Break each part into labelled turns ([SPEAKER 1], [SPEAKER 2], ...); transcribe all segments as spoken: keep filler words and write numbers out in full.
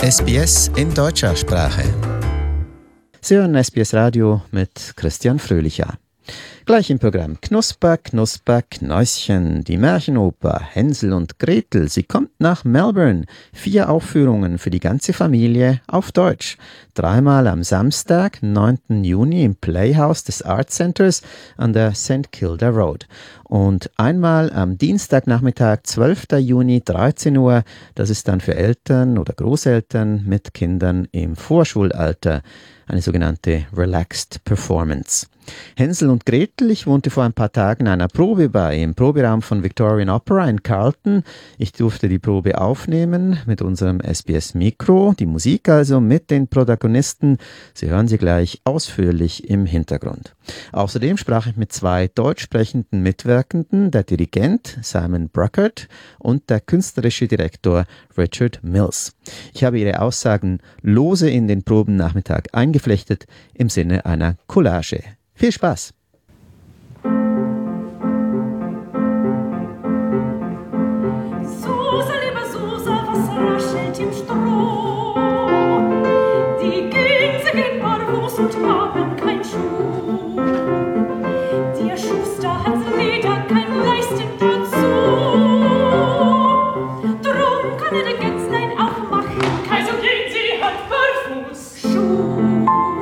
[SPEAKER 1] S B S in deutscher Sprache.
[SPEAKER 2] Sie hören S B S Radio mit Christian Fröhlicher. Gleich im Programm Knusper, Knusper, Knäuschen, die Märchenoper Hänsel und Gretel. Sie kommt nach Melbourne. Vier Aufführungen für die ganze Familie auf Deutsch. Dreimal am Samstag, neunten Juni im Playhouse des Art Centers an der St Kilda Road. Und einmal am Dienstagnachmittag, zwölften Juni, dreizehn Uhr. Das ist dann für Eltern oder Großeltern mit Kindern im Vorschulalter. Eine sogenannte Relaxed Performance. Hänsel und Gretel, ich wohnte vor ein paar Tagen einer Probe bei im Proberaum von Victorian Opera in Carlton. Ich durfte die Probe aufnehmen mit unserem S B S-Mikro, die Musik also mit den Protagonisten. Sie hören sie gleich ausführlich im Hintergrund. Außerdem sprach ich mit zwei deutsch sprechenden Mitwirkenden, der Dirigent Simon Bruckert und der künstlerische Direktor Richard Mills. Ich habe ihre Aussagen lose in den Probennachmittag eingeflechtet im Sinne einer Collage. Viel Spaß!
[SPEAKER 3] Susa, liebe Susa, was raschelt im Stroh? Die Gänse gehen barfuß und haben kein Schuh. Der Schuster hat Leder, kein Leisten dazu. Drum kann er den Gänsenein auch machen. Kein so gehen sie, hat barfuß Schuh.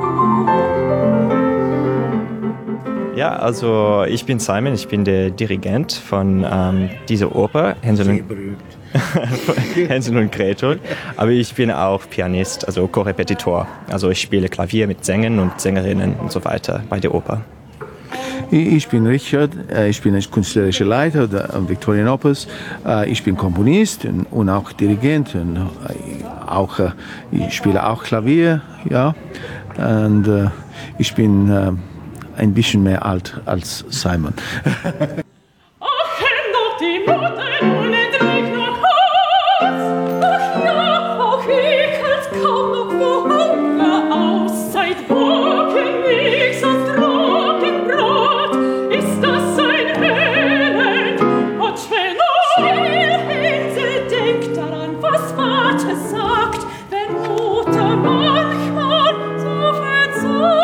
[SPEAKER 4] Ja, also ich bin Simon, ich bin der Dirigent von ähm, dieser Oper, Hänsel und, Hänsel und Gretel, aber ich bin auch Pianist, also Korrepetitor. Also ich spiele Klavier mit Sängern und Sängerinnen und so weiter bei der Oper.
[SPEAKER 5] Ich bin Richard, ich bin künstlerischer Leiter der Victorian Opers, ich bin Komponist und auch Dirigent und auch, ich spiele auch Klavier, ja, und ich bin ein bisschen mehr alt als Simon.
[SPEAKER 3] Ach, doch die Mutter nun entdeckt noch Haus. Ach ja, auch ich als kaum noch vor Hunger aus. Seit Wochen nix als Trockenbrot. Ist das ein Elend? Und schwer noch Hänsel denkt daran, was Vater sagt, wenn Mutter manchmal so verzagt.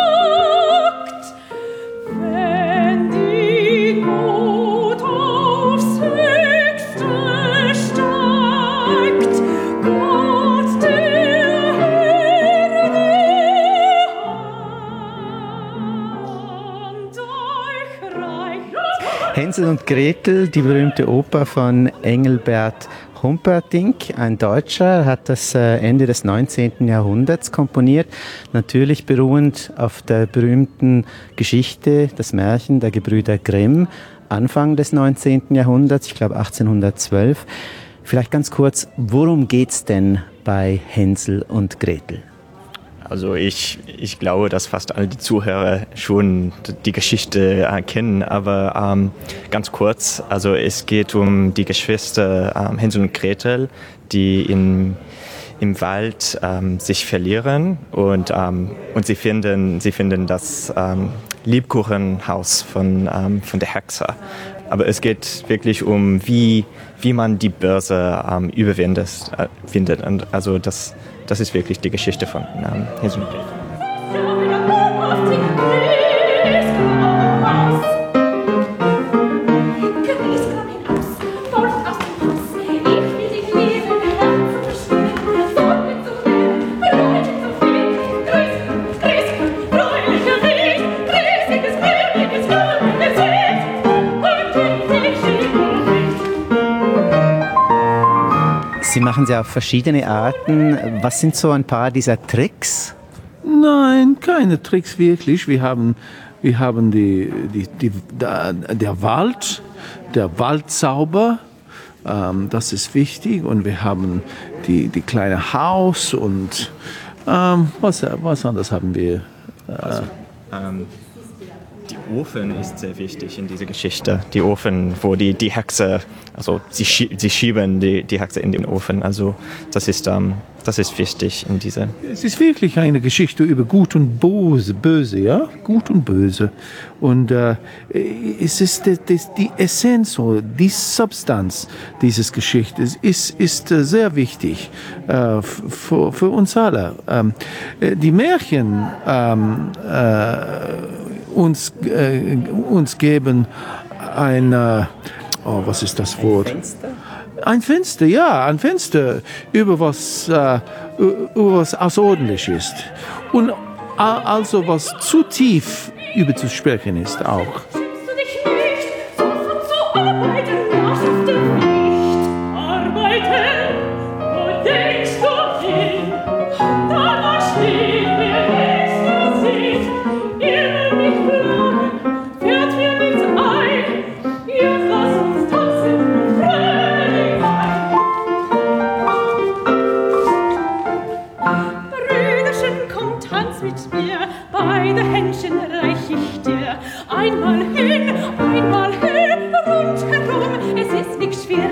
[SPEAKER 3] Wenn die Not aufs Höchste steigt, Gott der Herr die Hand euch reicht.
[SPEAKER 2] Hänsel und Gretel, die berühmte Oper von Engelbert Humperdinck, ein Deutscher, hat das Ende des neunzehnten Jahrhunderts komponiert, natürlich beruhend auf der berühmten Geschichte, das Märchen der Gebrüder Grimm, Anfang des neunzehnten Jahrhunderts, ich glaube achtzehnhundertzwölf. Vielleicht ganz kurz, worum geht's denn bei Hänsel und Gretel?
[SPEAKER 4] Also ich, ich glaube, dass fast alle die Zuhörer schon die Geschichte äh, kennen, aber ähm, ganz kurz, also es geht um die Geschwister ähm, Hänsel und Gretel, die in, im Wald ähm, sich verlieren und, ähm, und sie finden, sie finden das ähm, Lebkuchenhaus von, ähm, von der Hexe. Aber es geht wirklich um, wie, wie man die Börse ähm, überwindet. Äh, findet. Und also das Das ist wirklich die Geschichte von ähm, Hänsel und Gretel.
[SPEAKER 2] Sie machen sie auf verschiedene Arten. Was sind so ein paar dieser Tricks?
[SPEAKER 5] Nein, keine Tricks wirklich. Wir haben, wir haben die, die, die, der, der Wald, der Waldzauber, ähm, das ist wichtig. Und wir haben die, die kleine Haus und ähm, was, was anderes haben wir? Äh,
[SPEAKER 4] also, ähm, die Ofen ist sehr wichtig in dieser Geschichte. Die Ofen, wo die, die Hexe, also sie, schie- sie schieben die, die Hexe in den Ofen. Also das ist, ähm, das ist wichtig in dieser.
[SPEAKER 5] Es ist wirklich eine Geschichte über Gut und Böse, Böse, ja, Gut und Böse. Und äh, es ist die, die, die Essenz, die Substanz dieses Geschichtes ist, ist äh, sehr wichtig äh, für, für uns alle. Ähm, die Märchen ähm, äh, uns, äh, uns geben ein, äh, oh, was ist das Wort? Ein Fenster? Ein Fenster, ja, ein Fenster über was, äh, über was außerordentlich ist. Und also was zu tief über zu sprechen ist auch.
[SPEAKER 3] Schämst du dich nicht, sofort zu arbeiten, das ist dir nicht. Arbeiten, wo denkst du hin? Da steht mir nichts sieht, ihr will mich planen, fährt mir nichts ein. Ihr lasst uns tanzen, fröhlich sein. Brüderchen, komm, tanz mit mir, beide Händchen reich ich dir. Einmal hin, einmal her, rundherum, es ist nicht schwer.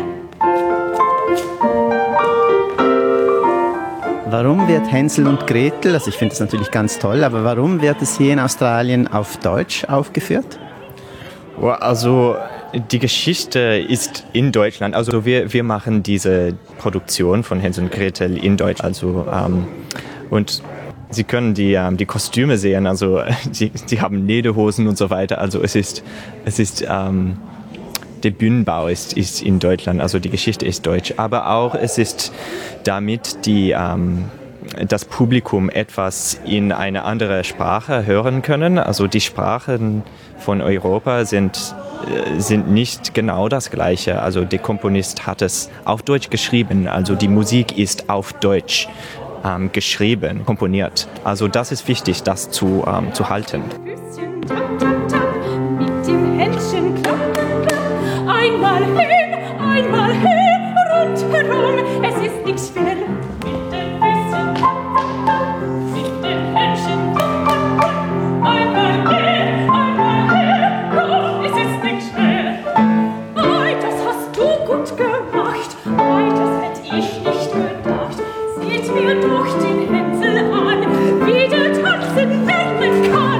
[SPEAKER 2] Warum wird Hänsel und Gretel, also ich finde das natürlich ganz toll, aber warum wird es hier in Australien auf Deutsch aufgeführt?
[SPEAKER 4] Also die Geschichte ist in Deutschland. Also wir, wir machen diese Produktion von Hänsel und Gretel in Deutsch. Also, ähm, und Sie können die, ähm, die Kostüme sehen. Also sie, sie haben Lederhosen und so weiter. Also es ist, es ist ähm, der Bühnenbau ist, ist in Deutschland. Also die Geschichte ist deutsch. Aber auch es ist damit die ähm, das Publikum etwas in eine andere Sprache hören können. Also die Sprachen von Europa sind, sind nicht genau das Gleiche. Also der Komponist hat es auf Deutsch geschrieben. Also die Musik ist auf Deutsch ähm, geschrieben, komponiert. Also das ist wichtig, das zu, ähm, zu halten.
[SPEAKER 3] Füßchen tap, tap, tap, mit dem Händchen klapp, klapp. Einmal hin, einmal her, rundherum, es ist nichts schwer. Mit den Füßchen tap, tap, tap, mit den Händchen klapp, klapp, klapp. Einmal hin, einmal her, oh, es ist nichts schwer. Ei, das hast du gut gemacht, ei, das hätt ich nicht gedacht. Seht mir doch den Hänsel an, wie der tanzen lernen kann.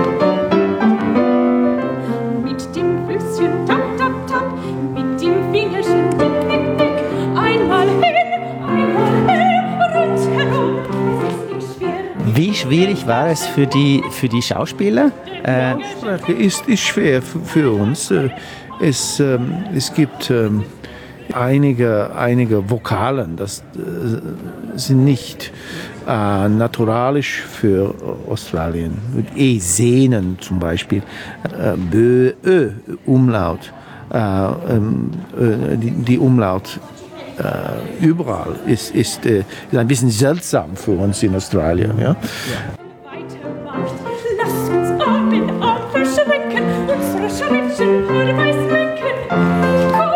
[SPEAKER 3] Mit dem Füßchen tap, tap, tap, mit dem Fingerchen nick, nick, nick. Einmal hin, einmal her, rundherum, es ist nicht schwer.
[SPEAKER 2] Wie schwierig war es für die, für die Schauspieler? Äh,
[SPEAKER 5] Sprache ist, ist schwer f- für uns. Äh, Es, ähm, es gibt ähm, einige, einige Vokalen, das äh, sind nicht äh, naturalisch für Australien. E, Sehnen zum Beispiel, äh, Bö, Ö, Umlaut, äh, ähm, äh, die, die Umlaut äh, überall ist, ist, äh, ist ein bisschen seltsam für uns in Australien. Ja?
[SPEAKER 3] Weitermacht, lasst uns Arm in Arm verschränken, unsere Schrittchen allweis lenken. Komm!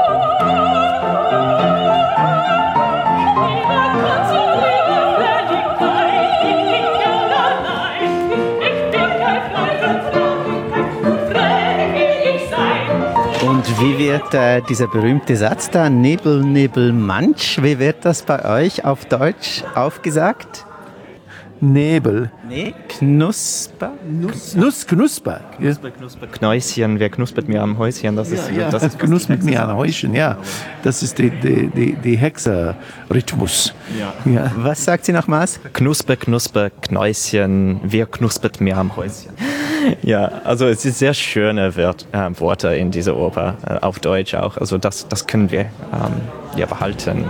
[SPEAKER 3] Niemand kann so liebe Fröhlichkeit, ich bin gern allein. Ich bin kein Freund und Traurigkeit, und fröhlich will ich sein.
[SPEAKER 2] und wie wird äh, dieser berühmte Satz da, Nibbel, Nibbel, Manch, wie wird das bei euch auf Deutsch aufgesagt?
[SPEAKER 5] Nebel,
[SPEAKER 2] Nee, Knusper?
[SPEAKER 5] Nuss, Nuss Knusper. Ja.
[SPEAKER 4] Knäuschen, wer knuspert mir am Häuschen? Das ist,
[SPEAKER 5] Ja,
[SPEAKER 4] das ist
[SPEAKER 5] Genuss mit mir an Häuschen, ja. Das ist die, die, die, die Hexer-Rhythmus.
[SPEAKER 4] Ja.
[SPEAKER 5] Ja.
[SPEAKER 2] Was sagt sie nochmals?
[SPEAKER 4] Knusper, Knusper, Knäuschen, wer knuspert mir am Häuschen? Ja, also es sind sehr schöne Wört, äh, Worte in dieser Oper, äh, auf Deutsch auch. Also das, das können wir ähm, ja, behalten.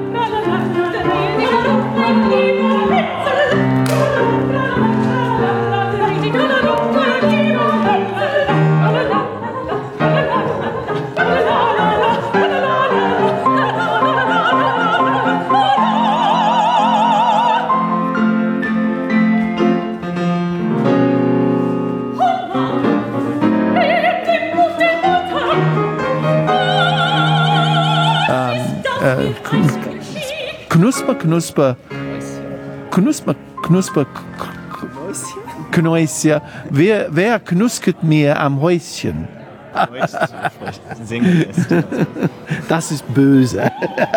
[SPEAKER 5] Äh, Knusper, Knusper, Knusper, Knusper, Knäuschen. Wer, wer knuskert mir am Häuschen?
[SPEAKER 4] Singen ist.
[SPEAKER 5] Das ist böse.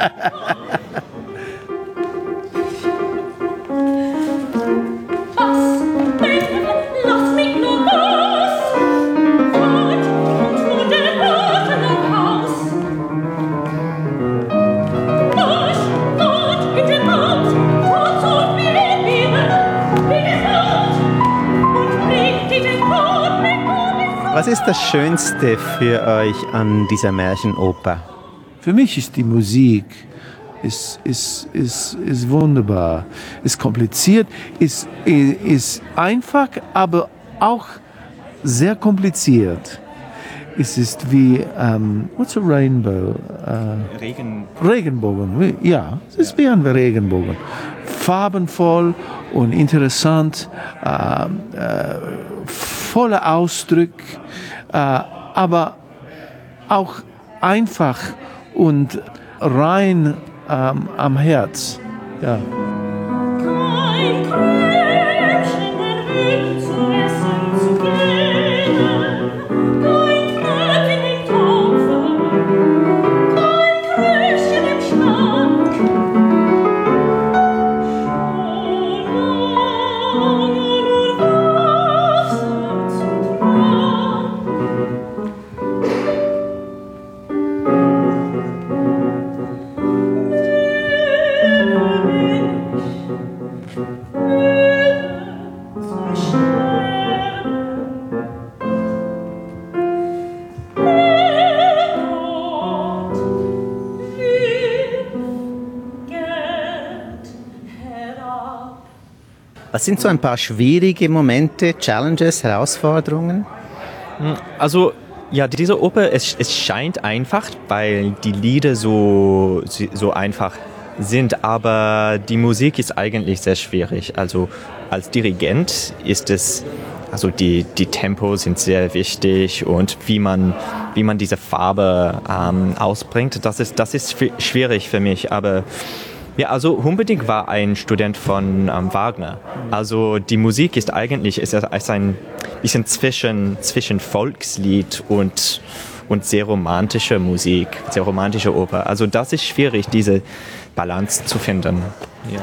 [SPEAKER 3] Lass mich nur los, fort, zu dem Garten Haus. Los, fort in den Wald, fort zu mir wieder, wie gesagt, und bringt die den Tod mit mir.
[SPEAKER 2] Was ist das Schönste für euch an dieser Märchenoper?
[SPEAKER 5] Für mich ist die Musik ist, ist, ist, ist wunderbar, ist kompliziert, ist, ist einfach, aber auch sehr kompliziert. Es ist wie, um, what's a rainbow? Uh,
[SPEAKER 4] Regen.
[SPEAKER 5] Regenbogen, ja, es ist wie ein Regenbogen. Farbenvoll und interessant, uh, uh, voller Ausdruck, uh, aber auch einfach und rein um, am Herz. Ja.
[SPEAKER 3] Kein Krümchen mehr will zu essen zu geben, kein Pferd in den Topf, kein Krüschen im Schrank. Schon langer Wasser zum Trank.
[SPEAKER 2] Was sind so ein paar schwierige Momente, Challenges, Herausforderungen?
[SPEAKER 4] Also, ja, diese Oper, es, es scheint einfach, weil die Lieder so, so einfach sind, aber die Musik ist eigentlich sehr schwierig. Also als Dirigent ist es, also die, die Tempos sind sehr wichtig und wie man, wie man diese Farbe ähm, ausbringt, das ist, das ist schwierig für mich, aber ja, also Humperdinck war ein Student von ähm, Wagner. Also die Musik ist eigentlich ist, ist ein bisschen zwischen, zwischen Volkslied und, und sehr romantische Musik, sehr romantische Oper. Also das ist schwierig, diese Balance zu finden. Ja.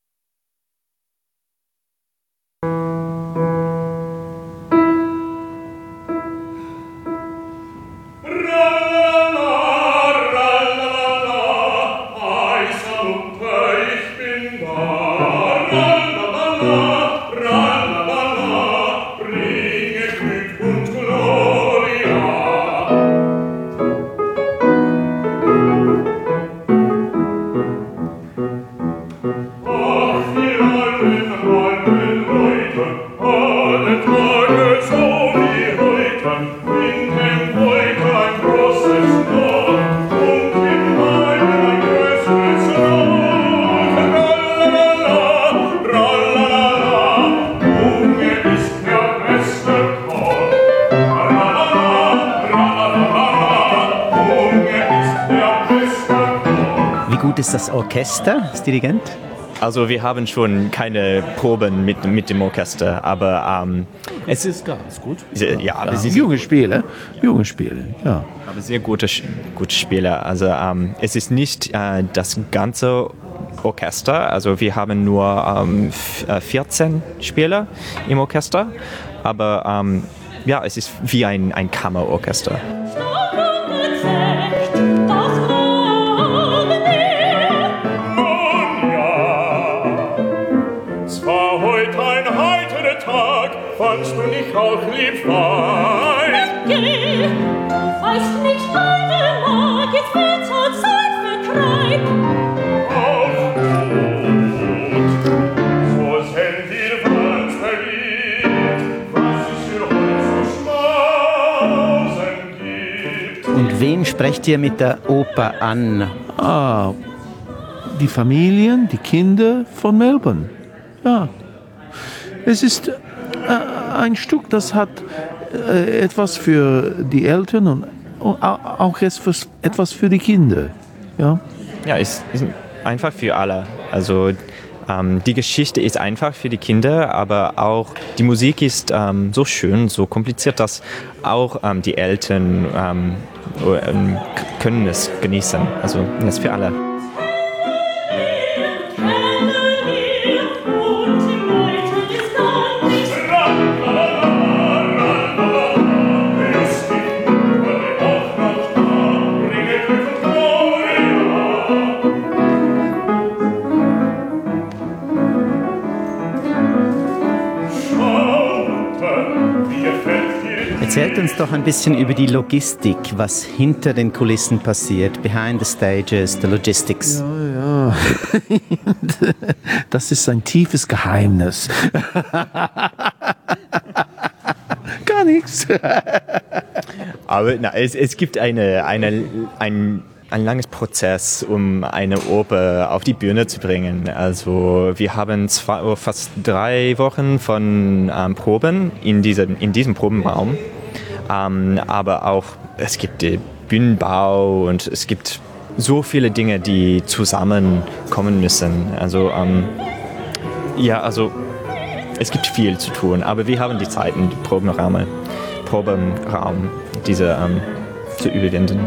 [SPEAKER 2] Ist das Orchester, das Dirigent?
[SPEAKER 4] Also wir haben schon keine Proben mit, mit dem Orchester, aber ähm,
[SPEAKER 5] es ist ganz gut.
[SPEAKER 4] Ja,
[SPEAKER 5] ja,
[SPEAKER 4] aber
[SPEAKER 5] ja.
[SPEAKER 4] sie
[SPEAKER 5] Junge Spieler, junge Spieler, ja.
[SPEAKER 4] Aber sehr gute, gute Spieler. Also ähm, es ist nicht äh, das ganze Orchester, also wir haben nur ähm, vierzehn Spieler im Orchester, aber ähm, ja, es ist wie ein, ein Kammerorchester.
[SPEAKER 3] Fandst du nicht auch lieb fein? Geh, du weißt nicht, meine Mag, jetzt wird's halt Zeit für Kreib. Auch gut, so sind wir ganz verliebt, was es für uns zu schmausen gibt.
[SPEAKER 2] Und wen sprecht ihr mit der Oper an?
[SPEAKER 5] Ah, die Familien, die Kinder von Melbourne. Ja, es ist ein Stück, das hat äh, etwas für die Eltern und, und auch etwas für die Kinder. Ja,
[SPEAKER 4] ja, es ist einfach für alle. Also ähm, die Geschichte ist einfach für die Kinder, aber auch die Musik ist ähm, so schön, so kompliziert, dass auch ähm, die Eltern ähm, ähm, können es genießen. Also das ist für alle.
[SPEAKER 2] Erzählt uns doch ein bisschen über die Logistik, was hinter den Kulissen passiert, behind the stages, the logistics.
[SPEAKER 5] Ja, ja. Das ist ein tiefes Geheimnis. Gar nichts.
[SPEAKER 4] Aber na, es, es gibt eine, eine, ein, ein langes Prozess, um eine Oper auf die Bühne zu bringen. Also wir haben zwei, fast drei Wochen von ähm, Proben in diesem, in diesem Probenraum. Ähm, aber auch, es gibt den Bühnenbau und es gibt so viele Dinge, die zusammenkommen müssen. Also, ähm, ja, also es gibt viel zu tun, aber wir haben die Zeit, den Probenraum, Probenraum diese ähm, zu überwinden.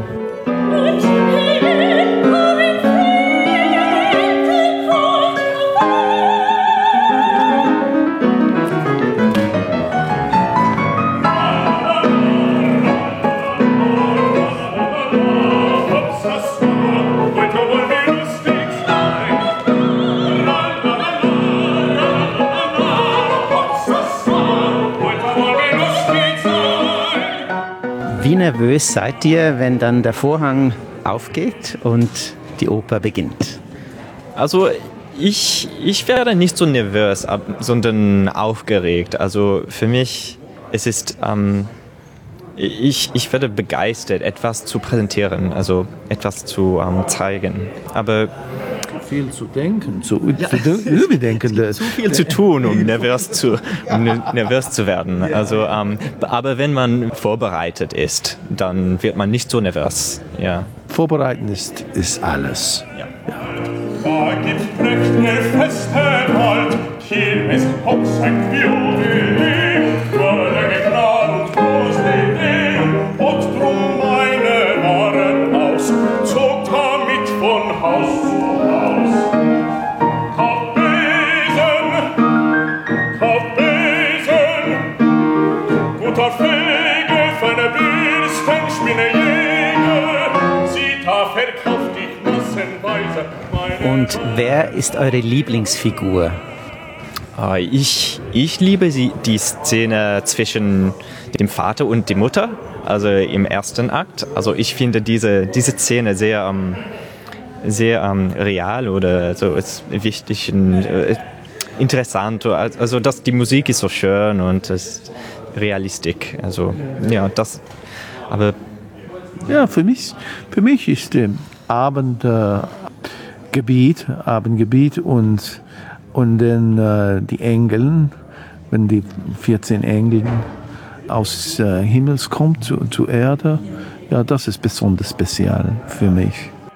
[SPEAKER 2] Wie nervös seid ihr, wenn dann der Vorhang aufgeht und die Oper beginnt?
[SPEAKER 4] Also ich, ich werde nicht so nervös, sondern aufgeregt. Also für mich es ist ähm, ich, ich werde begeistert, etwas zu präsentieren, also etwas zu ähm, zeigen. Aber
[SPEAKER 5] viel zu denken, zu, ja. zu überdenken.
[SPEAKER 4] Zu viel zu tun, um nervös zu, um nervös zu werden. Also, ähm, aber wenn man vorbereitet ist, dann wird man nicht so nervös. Ja.
[SPEAKER 5] Vorbereiten ist, ist alles.
[SPEAKER 4] Ja.
[SPEAKER 5] Ja.
[SPEAKER 6] Da gibt's prächtige Feste bald, Kirmes, Hochzeit, Violine, Freude, Gnade und große und drum meine Waren aus, zog damit von Haus zu Haus. Kauf Besen, kauf Besen, guter Fege, feine Bürsten, Spinne, Jäger, sie da verkauft dich massenweise.
[SPEAKER 2] Und wer ist eure Lieblingsfigur?
[SPEAKER 4] Ich, ich liebe sie, die Szene zwischen dem Vater und der Mutter, also im ersten Akt. Also ich finde diese, diese Szene sehr, um, sehr um, real oder so ist wichtig und uh, interessant. Also das, die Musik ist so schön und es ist realistisch. Also ja, das. Aber
[SPEAKER 5] ja, für mich, für mich ist der Abend äh, Gebiet, Abendgebiet und, und dann äh, die Engel, wenn die vierzehn Engel aus äh, Himmels kommt zu, zur Erde, ja, das ist besonders speziell für mich.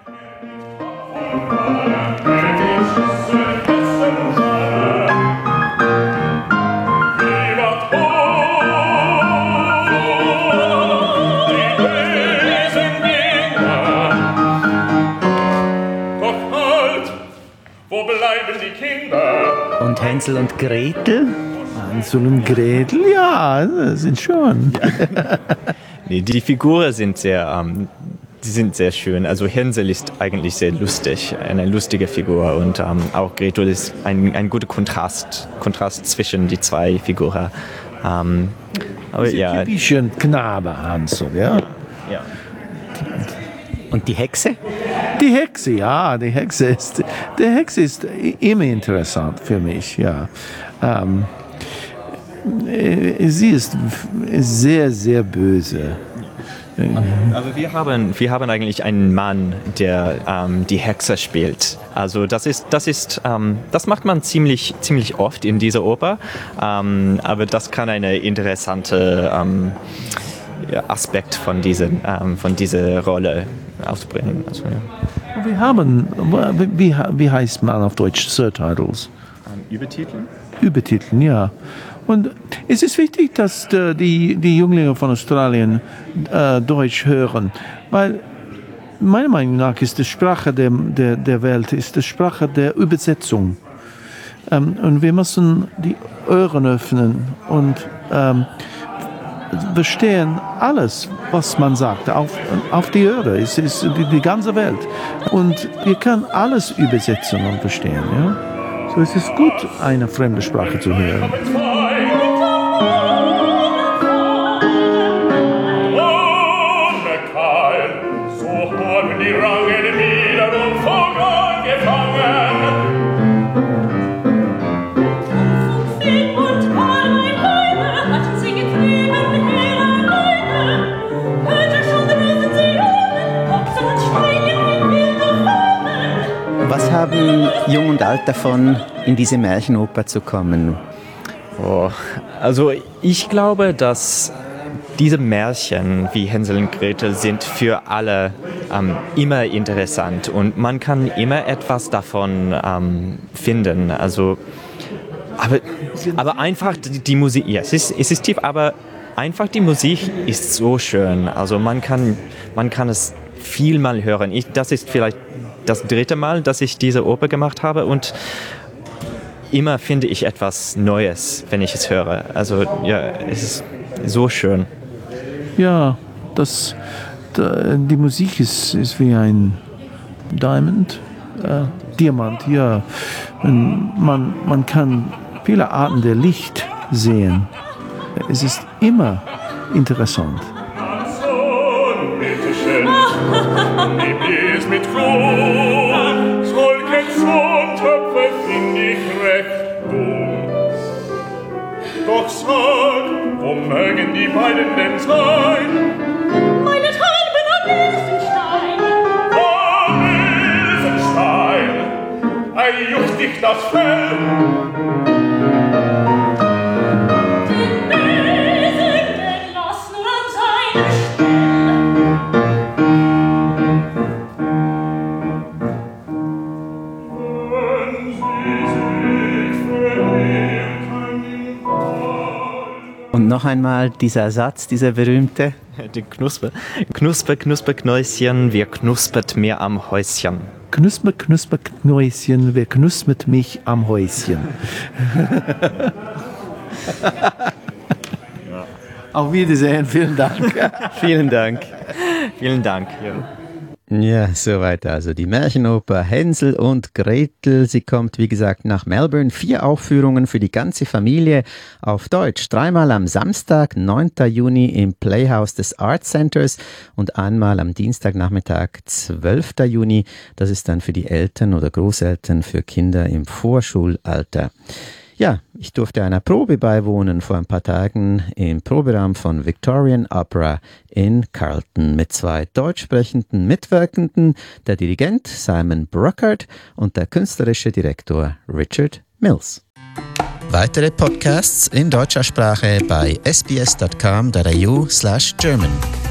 [SPEAKER 2] Und Hänsel und Gretel?
[SPEAKER 5] Hänsel und Gretel, ja, sind schon.
[SPEAKER 4] Ja. Nee, die Figuren sind sehr, ähm, die sind sehr schön. Also Hänsel ist eigentlich sehr lustig, eine lustige Figur und ähm, auch Gretel ist ein, ein guter Kontrast, Kontrast zwischen die zwei Figuren. Ähm, aber
[SPEAKER 5] Diese
[SPEAKER 4] ja.
[SPEAKER 5] typischen Knabe Hansel, ja.
[SPEAKER 4] Ja.
[SPEAKER 2] Und die Hexe?
[SPEAKER 5] Die Hexe, ja, die Hexe ist, die Hexe ist immer interessant für mich, ja. Ähm, sie ist sehr, sehr böse.
[SPEAKER 4] Aber wir haben, wir haben eigentlich einen Mann, der ähm, die Hexe spielt. Also das ist, das ist, ähm, das macht man ziemlich, ziemlich oft in dieser Oper. Ähm, aber das kann eine interessante ähm, Aspekt von, diesen, ähm, von dieser Rolle ausbringen. Also, ja.
[SPEAKER 5] Wir haben, wie, wie heißt man auf Deutsch, Subtitles?
[SPEAKER 4] Übertiteln?
[SPEAKER 5] Übertiteln, ja. Und es ist wichtig, dass die, die Jünglinge von Australien äh, Deutsch hören, weil meiner Meinung nach ist die Sprache der, der, der Welt ist die Sprache der Übersetzung. Ähm, und wir müssen die Ohren öffnen und ähm, verstehen alles, was man sagt, auf, auf die Ohren. Es ist die, die ganze Welt. Und wir können alles übersetzen und verstehen. Ja? So es ist gut, eine fremde Sprache zu hören.
[SPEAKER 6] Die Rangen wiederum von angefangen.
[SPEAKER 3] Fee und Karl hatten sie getrieben, ihre Leute. Hörte schon draußen sie oben, boxen und schreien wie wilde Fahnen.
[SPEAKER 2] Was haben Jung und Alt davon, in diese Märchenoper zu kommen?
[SPEAKER 4] Oh, also ich glaube, dass diese Märchen wie Hänsel und Gretel sind für alle ähm, immer interessant und man kann immer etwas davon ähm, finden. Also, aber, aber einfach die, die Musik, ja, es ist, es ist tief, aber einfach die Musik ist so schön. Also man kann, man kann es viel mal hören. Ich, das ist vielleicht das dritte Mal, dass ich diese Oper gemacht habe und immer finde ich etwas Neues, wenn ich es höre. Also ja, es ist so schön.
[SPEAKER 5] Ja, das, die Musik ist, ist wie ein Diamond, äh, Diamant, ja. Man, man kann viele Arten der Licht sehen. Es ist immer interessant.
[SPEAKER 6] Sohn, bitteschön, nimm dies mit Grund, solchen Sohntöpfe find ich recht dumm. Doch sag, wo mögen die beiden denn sein?
[SPEAKER 3] Meinethalben am Ilsenstein.
[SPEAKER 6] Am Ilsenstein, ei, juckt dich das Fell.
[SPEAKER 3] Den Besen, den lass nur an seiner Stelle.
[SPEAKER 6] Wenn sie sich verliebten im Wald.
[SPEAKER 2] Und noch einmal dieser Satz, dieser berühmte.
[SPEAKER 4] Die Knusper. Knusper, Knusper, Knäuschen, wer knuspert mir am Häuschen?
[SPEAKER 5] Knusper, knusper, Knäuschen, wer knuspert mich am Häuschen? Auf Wiedersehen, vielen Dank.
[SPEAKER 4] Vielen Dank. Vielen Dank. Ja.
[SPEAKER 2] Ja, soweit also die Märchenoper Hänsel und Gretel. Sie kommt, wie gesagt, nach Melbourne. Vier Aufführungen für die ganze Familie auf Deutsch. Dreimal am Samstag, neunten Juni im Playhouse des Art Centers und einmal am Dienstagnachmittag, zwölften Juni. Das ist dann für die Eltern oder Großeltern für Kinder im Vorschulalter. Ja, ich durfte einer Probe beiwohnen vor ein paar Tagen im Proberaum von Victorian Opera in Carlton mit zwei deutsch sprechenden Mitwirkenden, der Dirigent Simon Bruckert und der künstlerische Direktor Richard Mills.
[SPEAKER 1] Weitere Podcasts in deutscher Sprache bei sbs dot com dot a u slash German.